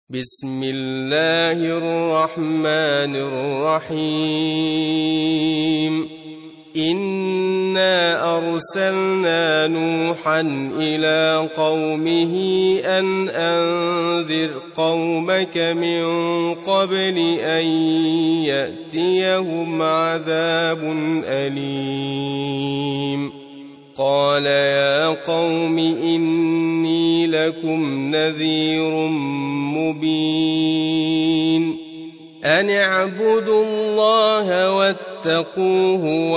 بسم الله الرحمن الرحيم إنا أرسلنا نوحا إلى قومه أن أنذر قومك من قبل أن يأتيهم عذاب أليم قال يا قوم إني لكم نذير مبين أن اعبدوا الله واتقوه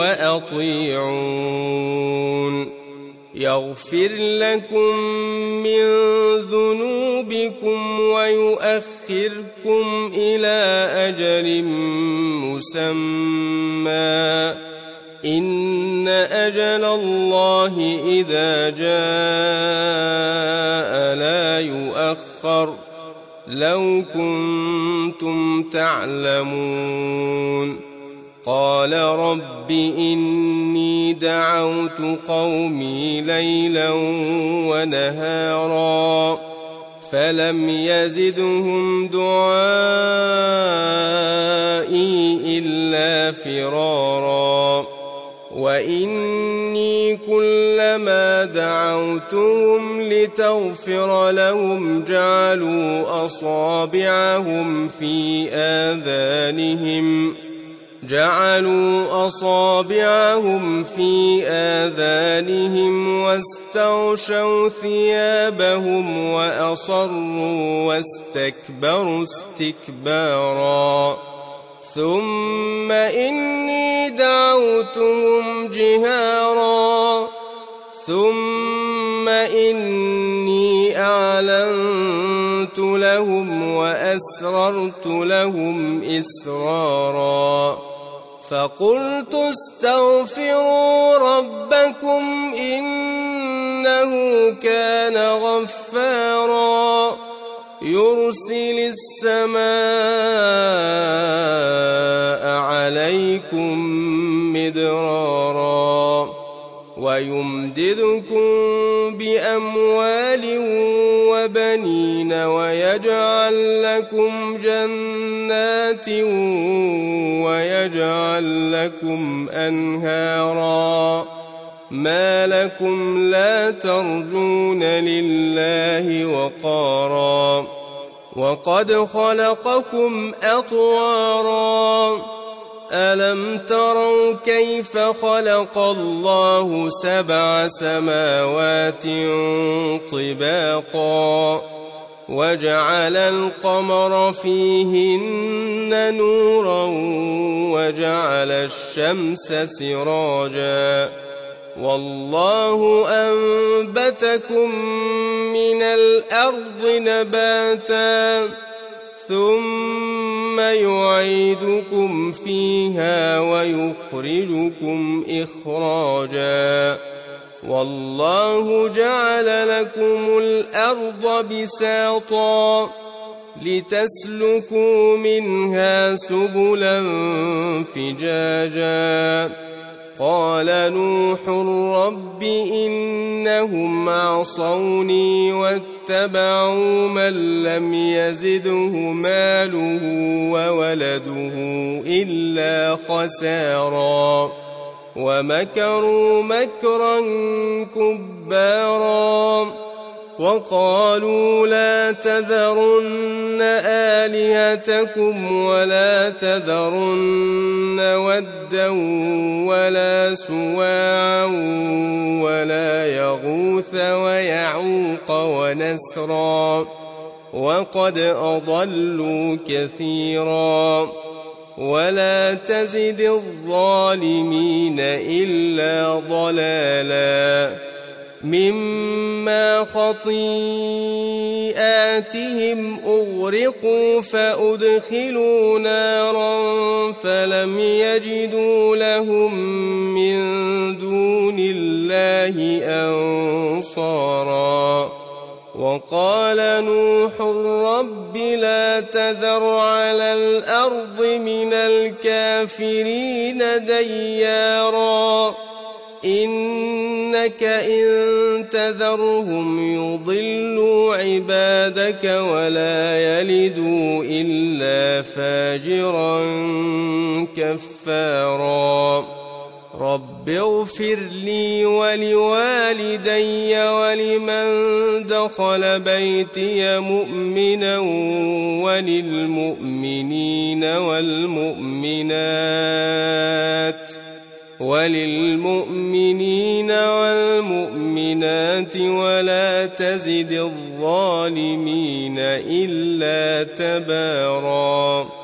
وأطيعون يغفر لكم من ذنوبكم ويؤخركم إلى أجل مسمى إن أجل الله إذا جاء لا يؤخر لو كنتم تعلمون قال رب إني دعوت قومي ليلا ونهارا فلم يزدهم دعائي إلا فرارا وإني كلما دعوتهم لتغفر لهم جعلوا أصابعهم في آذانهم واستغشوا ثيابهم وأصروا واستكبروا استكبارا ثم إني دعوتهم جهارا ثم إني أعلنت لهم وأسررت لهم إسرارا فقلت استغفروا ربكم إنه كان غفارا يرسل السماء عليكم مدرارا ويمددكم بأموال وبنين ويجعل لكم جنات ويجعل لكم أنهارا ما لكم لا ترجون لله وقارا وقد خلقكم أطوارا ألم تروا كيف خلق الله 7 سماوات طباقا وجعل القمر فيهن نورا وجعل الشمس سراجا والله أنبتكم من الأرض نباتا ثم يعيدكم فيها ويخرجكم إخراجا والله جعل لكم الأرض بساطا لتسلكوا منها سبلا فجاجا قال نوح رب إنهم عصوني واتبعوا من لم يزده ماله وولده إلا خسارا ومكروا مكرا كبارا وقالوا لا تذرن آلهتكم ولا تذرن ودا ولا سواعا ولا يغوث ويعوق ونسرا وقد أضلوا كثيرا ولا تزد الظالمين إلا ضلالا مما خطيئاتهم أغرقوا فأدخلوا نارا فلم يجدوا لهم من دون الله أنصارا وقال نوح رب لا تذر على الأرض من الكافرين ديارا إنك إن تذرهم يضلوا عبادك ولا يلدوا إلا فاجرا كفارا رب اغفر لي ولوالدي ولمن دخل بيتي مؤمنا وللمؤمنين والمؤمنات ولا تزد الظالمين إلا تباراً